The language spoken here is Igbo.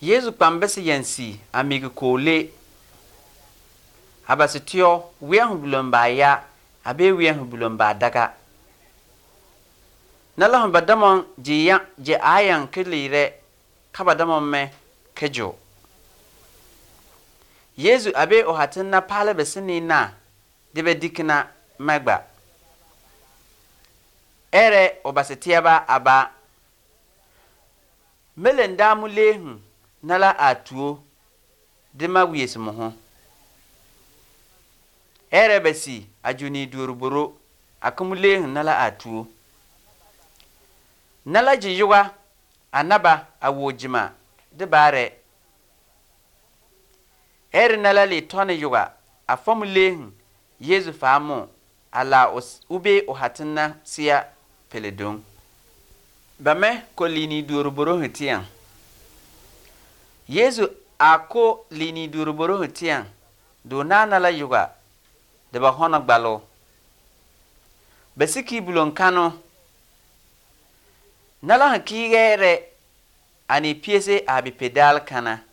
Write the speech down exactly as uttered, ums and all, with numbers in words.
Yesu kpambese yansi amigu kole abasitio wiyahu bulomba ya abe wiyahu bulomba daga nalahum badamon je ya je ayan kelire kabadamon me kejo Yesu abe ohatin na pala besini na debe dikina magba ere obasitiaba aba melenda mulehu nala atuo de magwiyesi mo ho ere besi ajuni duruboro akumulehu nala atuo nala jiyuwa anaba awojima de bare ere nala le tone yuwa afomulehu Yesu faamu ala os ube ohatina siya peledon bame ko lini duruboro hetian Yesu ako lini duruboro hetian do nana la yuga de ba hono gbalo besiki bulon kano nala hakigere ani piese abi pedal kana